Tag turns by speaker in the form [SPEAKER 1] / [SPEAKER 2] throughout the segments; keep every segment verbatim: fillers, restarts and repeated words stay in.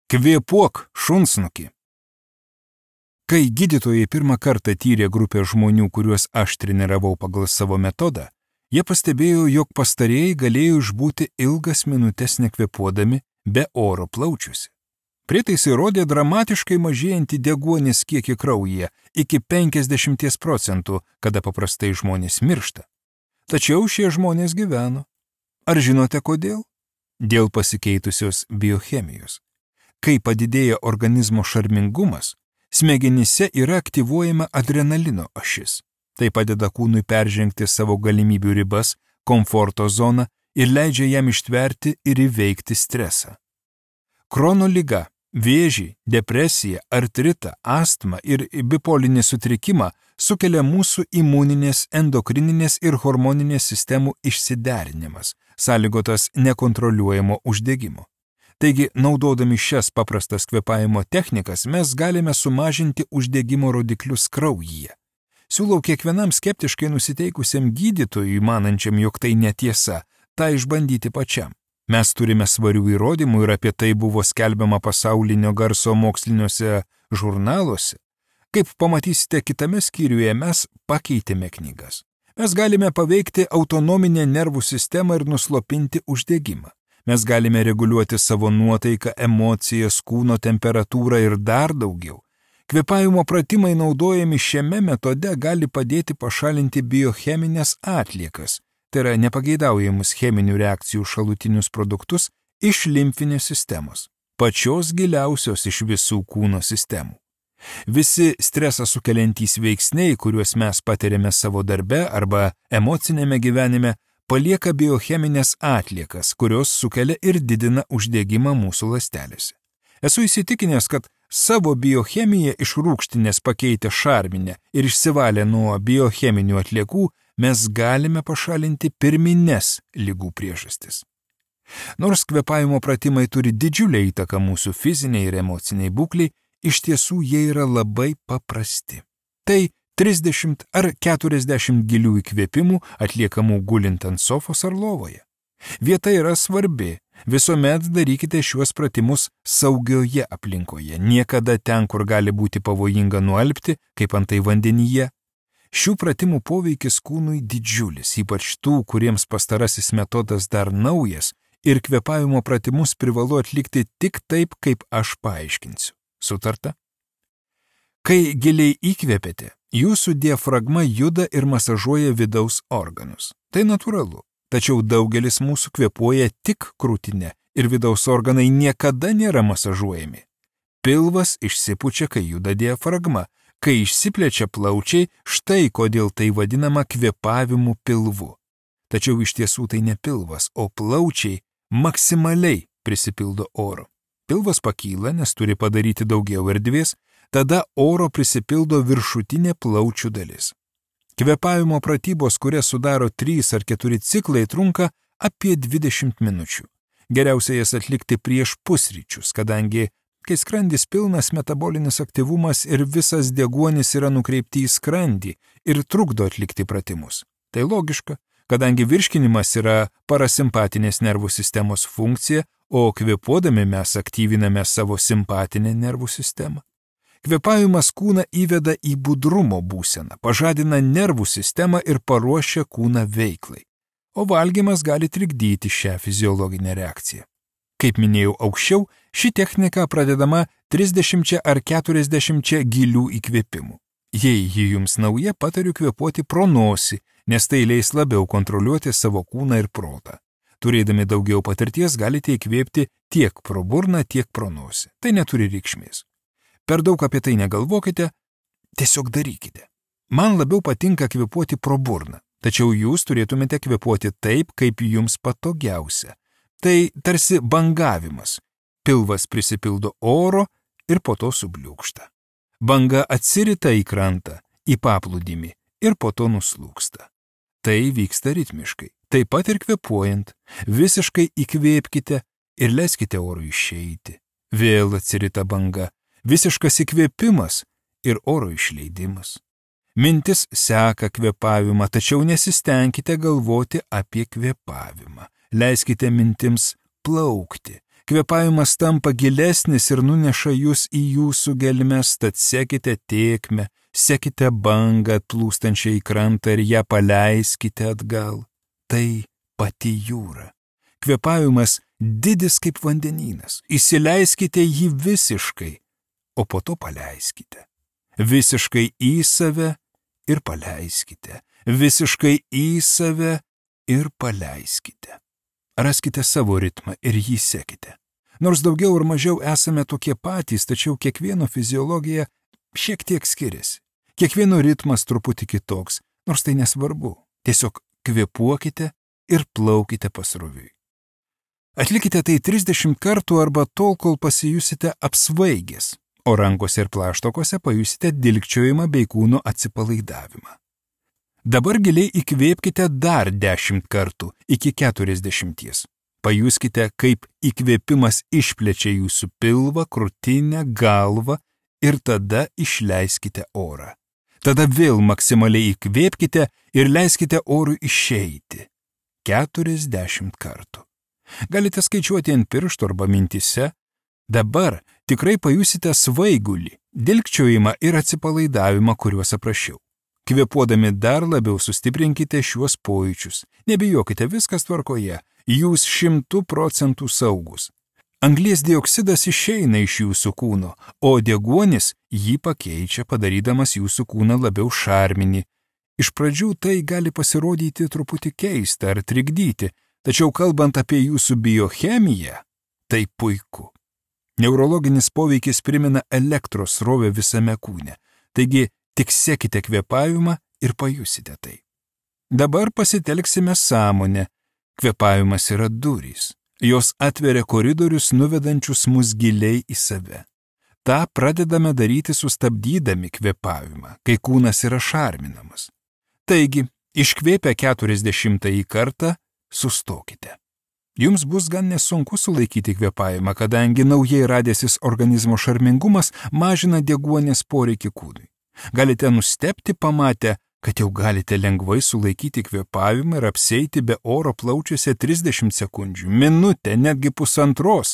[SPEAKER 1] Kvėpuok, šunsnuki. Kai gydytojai pirmą kartą tyrė grupę žmonių, kuriuos aš treniravau pagal savo metodą, jie pastebėjo, jog pastarėjai galėjo išbūti ilgas minutes nekvėpuodami be oro plaučiuose. Prietaisai rodė dramatiškai mažėjantį deguonies kiekį kraujyje iki penkiasdešimt procentų, kada paprastai žmonės miršta. Tačiau šie žmonės gyveno. Ar žinote kodėl? Dėl pasikeitusios biochemijos. Kai padidėja organizmo šarmingumas, smegenyse yra aktyvuojama adrenalino ašis. Tai padeda kūnui peržengti savo galimybių ribas, komforto zoną ir leidžia jam ištverti ir įveikti stresą. Krono liga, vėžį, depresiją, artritą, astmą ir bipolinį sutrikimą sukelia mūsų imuninės, endokrininės ir hormoninės sistemų išsiderinimas, sąlygotas nekontroliuojamo uždegimo. Taigi, naudodami šias paprastas kvėpavimo technikas, mes galime sumažinti uždegimo rodiklius kraujyje. Siūlau kiekvienam skeptiškai nusiteikusiam gydytojui, manančiam, jog tai netiesa, tą išbandyti pačiam. Mes turime svarių įrodymų ir apie tai buvo skelbiama pasaulinio garso moksliniuose žurnaluose. Kaip pamatysite kitame skyriuje, mes pakeitėme knygas. Mes galime paveikti autonominę nervų sistemą ir nuslopinti uždegimą. Mes galime reguliuoti savo nuotaiką, emocijas, kūno temperatūrą ir dar daugiau. Kvėpavimo pratimai naudojami šiame metode gali padėti pašalinti biocheminės atliekas, tai yra nepageidaujamus cheminių reakcijų šalutinius produktus iš limfinės sistemos, pačios giliausios iš visų kūno sistemų. Visi stresą sukeliantys veiksniai, kuriuos mes patiriame savo darbe arba emocinėme gyvenime, palieka biocheminės atliekas, kurios sukelia ir didina uždegimą mūsų ląstelėse. Esu įsitikinęs, kad savo biochemiją iš rūgštinės pakeitę šarminę ir išsivalę nuo biocheminių atliekų, mes galime pašalinti pirmines ligų priežastis. Nors kvėpavimo pratimai turi didžiulę įtaką mūsų fiziniai ir emociniai būkliai, iš tiesų jie yra labai paprasti. Tai trisdešimt ar keturiasdešimt gilių įkvėpimų atliekamų gulint ant sofos ar lovoje. Vieta yra svarbi. Visuomet darykite šiuos pratimus saugioje aplinkoje, niekada ten, kur gali būti pavojinga nualpti, kaip antai vandenyje. Šių pratimų poveikis kūnui didžiulis, ypač tų, kuriems pastarasis metodas dar naujas, ir kvėpavimo pratimus privalu atlikti tik taip, kaip aš paaiškinsiu. Sutarta? Kai giliai įkvėpėte, jūsų diafragma juda ir masažuoja vidaus organus. Tai natūralu, tačiau daugelis mūsų kvėpuoja tik krūtinę ir vidaus organai niekada nėra masažuojami. Pilvas išsipučia, kai juda diafragma, kai išsiplečia plaučiai, štai kodėl tai vadinama kvėpavimu pilvu. Tačiau iš tiesų tai ne pilvas, o plaučiai maksimaliai prisipildo oro. Pilvas pakyla, nes turi padaryti daugiau erdvės, tada oro prisipildo viršutinė plaučių dalis. Kvėpavimo pratybos, kurias sudaro trys ar keturi ciklai, trunka apie dvidešimt minučių. Geriausia jas atlikti prieš pusryčius, kadangi, kai skrandis pilnas, metabolinis aktyvumas ir visas deguonis yra nukreipti į skrandį ir trukdo atlikti pratimus. Tai logiška, kadangi virškinimas yra parasimpatinės nervų sistemos funkcija, o kvėpuodami mes aktyviname savo simpatinę nervų sistemą. Kvėpavimas kūną įveda į budrumo būseną, pažadina nervų sistemą ir paruošia kūną veiklai, o valgymas gali trikdyti šią fiziologinę reakciją. Kaip minėjau aukščiau, ši technika pradedama trisdešimčia ar keturiasdešimčia gilių įkvėpimų. Jei ji jums nauja, patariu kvėpuoti pro nosį, nes tai leis labiau kontroliuoti savo kūną ir protą. Turėdami daugiau patirties galite įkvėpti tiek pro burną, tiek pro nosį. Tai neturi reikšmės. Per daug apie tai negalvokite, tiesiog darykite. Man labiau patinka kvėpuoti pro burną, tačiau jūs turėtumėte kvėpuoti taip, kaip jums patogiausia. Tai tarsi bangavimas. Pilvas prisipildo oro ir po to subliūkšta. Banga atsirita į krantą, į paplūdimį ir po to nuslūksta. Tai vyksta ritmiškai. Taip pat ir kvėpuojant, visiškai įkvėpkite ir leiskite orui išeiti. Vėl atsirita banga, visiškas įkvėpimas ir oro išleidimas. Mintis seka kvėpavimą, tačiau nesistengkite galvoti apie kvėpavimą. Leiskite mintims plaukti. Kvėpavimas tampa gilesnis ir nuneša jūs į jūsų gelmes, tad sekite tėkmę, sekite bangą atplūstančią į krantą ir ją paleiskite atgal. Tai pati jūra. Kvėpavimas didis kaip vandenynas. Įsileiskite jį visiškai, o po to paleiskite. Visiškai į save ir paleiskite. Visiškai į save ir paleiskite. Raskite savo ritmą ir jį sekite. Nors daugiau ar mažiau esame tokie patys, tačiau kiekvieno fiziologija šiek tiek skiriasi. Kiekvieno ritmas truputį kitoks, nors tai nesvarbu. Tiesiog kvėpuokite ir plaukite pasroviui. Atlikite tai trisdešimt kartų arba tol, kol pasijusite apsvaigęs, o rankose ir plaštokose pajusite dilgčiojimą bei kūno atsipalaidavimą. Dabar giliai įkvėpkite dar dešimt kartų iki keturiasdešimties. Pajuskite, kaip įkvėpimas išplečia jūsų pilvą, krūtinę, galvą ir tada išleiskite orą. Tada vėl maksimaliai įkvėpkite ir leiskite orui išeiti. keturiasdešimt kartų. Galite skaičiuoti ant pirštų arba mintise. Dabar tikrai pajusite svaigulį, dilgčiojimą ir atsipalaidavimą, kuriuos aprašiau. Kvėpuodami dar labiau sustiprinkite šiuos pojūčius. Nebijokite, viskas tvarkoje. Jūs šimtų procentų saugus. Anglies dioksidas išeina iš jūsų kūno, o deguonis jį pakeičia, padarydamas jūsų kūną labiau šarminį. Iš pradžių tai gali pasirodyti truputį keista ar trikdyti, tačiau kalbant apie jūsų biochemiją, tai puiku. Neurologinis poveikis primena elektros srovę visame kūne, taigi tik sekite kvėpavimą ir pajusite tai. Dabar pasitelksime sąmonę. Kvėpavimas yra durys. Jos atveria koridorius, nuvedančius mus giliai į save. Ta pradedame daryti sustabdydami kvėpavimą, kai kūnas yra šarminamas. Taigi, iškvėpę keturiasdešimtąjį kartą, sustokite. Jums bus gan nesunku sulaikyti kvėpavimą, kadangi naujai radęsis organizmo šarmingumas mažina deguonies poreikį kūnui. Galite nustebti pamatę, kad jau galite lengvai sulaikyti kvėpavimą ir apsieiti be oro plaučiuose trisdešimt sekundžių, minutę, netgi pusantros.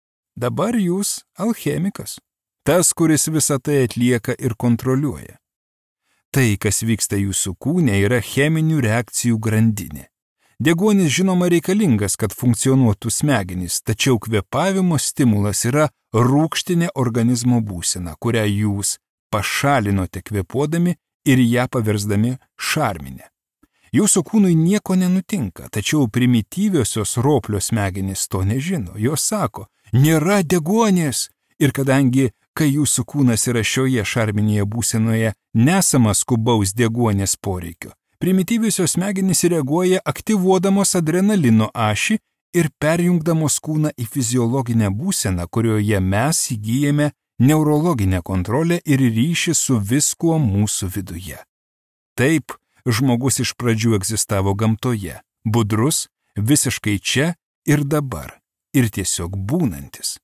[SPEAKER 1] Dabar jūs alchemikas, tas, kuris visą tai atlieka ir kontroliuoja. Tai, kas vyksta jūsų kūne, yra cheminių reakcijų grandinė. Deguonis žinoma reikalingas, kad funkcionuotų smegenys, tačiau kvėpavimo stimulas yra rūgštinė organizmo būsena, kurią jūs pašalinote kvėpuodami ir ją paversdami šarminę. Jūsų kūnui nieko nenutinka, tačiau primityviosios roplio smegenys to nežino. Jos sako, nėra deguonies. Ir kadangi, kai jūsų kūnas yra šioje šarminėje būsenoje, nesama skubaus deguonies poreikio, primityviosios smegenys reaguoja aktyvuodamos adrenalino ašį ir perjungdamos kūną į fiziologinę būseną, kurioje mes įgyjame neurologinę kontrolę ir ryšį su viskuo mūsų viduje. Taip, žmogus iš pradžių egzistavo gamtoje, budrus, visiškai čia ir dabar, ir tiesiog būnantis.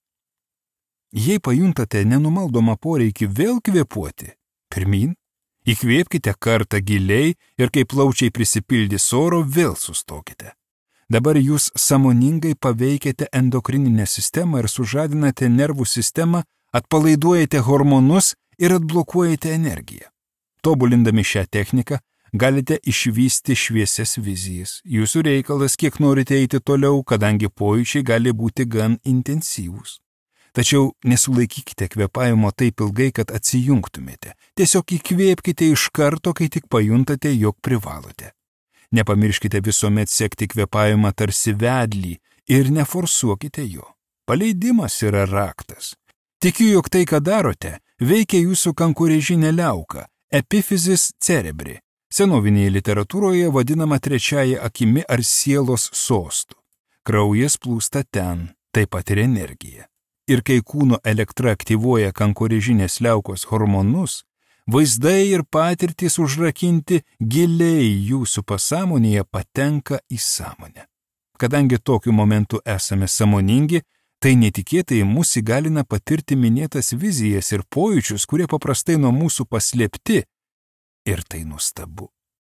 [SPEAKER 1] Jei pajuntate nenumaldomą poreikį vėl kvėpuoti, pirmin, įkvėpkite kartą giliai ir kai plaučiai prisipildys oro, vėl sustokite. Dabar jūs sąmoningai paveikiate endokrininę sistemą ir sužadinate nervų sistemą, atpalaiduojate hormonus ir atblokuojate energiją. Tobulindami šią techniką galite išvysti šviesias vizijas. Jūsų reikalas, kiek norite eiti toliau, kadangi pojūčiai gali būti gan intensyvūs. Tačiau nesulaikykite kvėpavimo taip ilgai, kad atsijungtumėte. Tiesiog įkvėpkite iš karto, kai tik pajuntate, jog privalote. Nepamirškite visuomet sekti kvėpavimą tarsi vedlį ir neforsuokite jo. Paleidimas yra raktas. Tikiu, jog tai, ką darote, veikia jūsų kankorėžinę liauką, epifizis cerebri, senovinėje literatūroje vadinama trečiaja akimi ar sielos sostu. Kraujas plūsta ten, taip pat ir energija. Ir kai kūno elektra aktyvuoja kankorėžinės liaukos hormonus, vaizdai ir patirtys užrakinti giliai jūsų pasąmonėje patenka į sąmonę. Kadangi tokiu momentu esame sąmoningi, tai netikėtai mus įgalina patirti minėtas vizijas ir pojūčius, kurie paprastai nuo mūsų paslėpti. Ir tai nuostabu.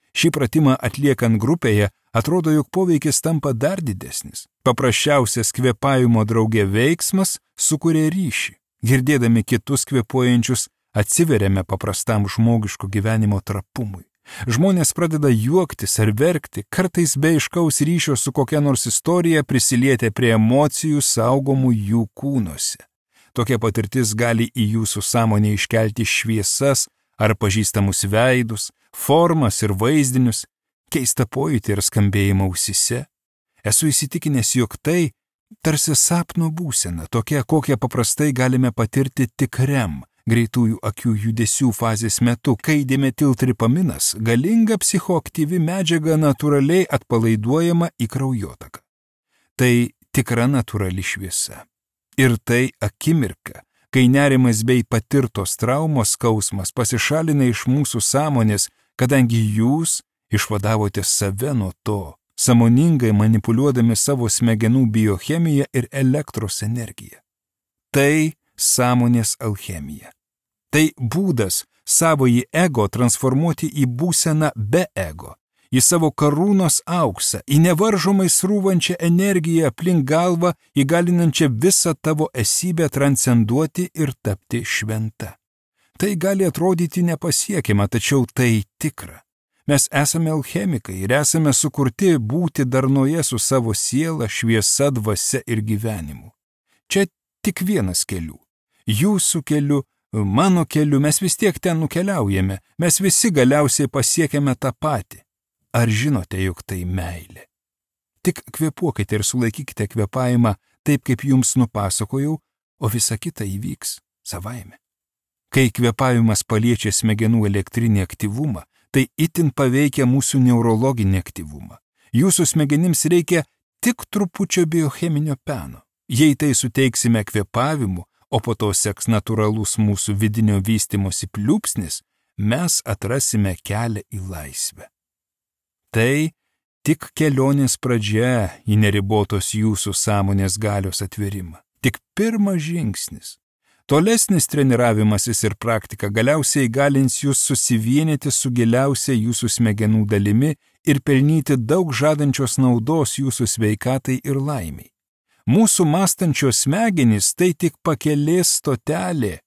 [SPEAKER 1] Šį pratimą atliekant grupėje atrodo, jog poveikis tampa dar didesnis. Paprasčiausias kvėpavimo drauge veiksmas sukuria ryšį. Girdėdami kitus kvėpuojančius, atsiveriame paprastam žmogiško gyvenimo trapumui. Žmonės pradeda juoktis ar verkti, kartais be aiškaus ryšio su kokia nors istorija prisilietę prie emocijų saugomų jų kūnuose. Tokia patirtis gali į jūsų sąmonę iškelti šviesas ar pažįstamus veidus, formas ir vaizdinius, keistą pojūtį ir skambėjimą ausyse. Esu įsitikinęs, jog tai tarsi sapno būsena, tokia, kokią paprastai galime patirti tik REM, greitųjų akių judesių fazės metu, kai dimetiltripaminas, galinga psichoaktyvi medžiaga, natūraliai atpalaiduojama į kraujotaką. Tai tikra natūrali šviesa. Ir tai akimirka, kai nerimas bei patirtos traumos skausmas pasišalina iš mūsų sąmonės, kadangi jūs išvadavote save nuo to, sąmoningai manipuliuodami savo smegenų biochemiją ir elektros energiją. Tai sąmonės alchemija. Tai būdas savąjį ego transformuoti į būseną be ego, į savo karūnos auksą, į nevaržomai srūvančią energiją aplink galvą, įgalinančią visą tavo esybę transcenduoti ir tapti šventa. Tai gali atrodyti nepasiekiama, tačiau tai tikra. Mes esame alchemikai ir esame sukurti būti darnoje su savo siela, šviesa, dvasia ir gyvenimu. Čia tik vienas kelių. Jūsų keliu, mano keliu, mes vis tiek ten nukeliaujame, mes visi galiausiai pasiekėme tą patį. Ar žinote, jog tai meilė? Tik kvėpuokite ir sulaikykite kvėpavimą taip, kaip jums nupasakojau, o visa kita įvyks savaime. Kai kvėpavimas paliečia smegenų elektrinį aktyvumą, tai itin paveikia mūsų neurologinį aktyvumą. Jūsų smegenims reikia tik trupučio biocheminio peno. Jei tai suteiksime kvėpavimu, o po to seks natūralus mūsų vidinio vystymosi pliūpsnis, mes atrasime kelią į laisvę. Tai tik kelionės pradžia į neribotos jūsų sąmonės galios atverimą. Tik pirmas žingsnis. Tolesnis treniravimasis ir praktika galiausiai įgalins jūs susivienyti su giliausia jūsų smegenų dalimi ir pelnyti daug žadančios naudos jūsų sveikatai ir laimiai. Mūsų mąstančios smegenys tai tik pakelės stotelė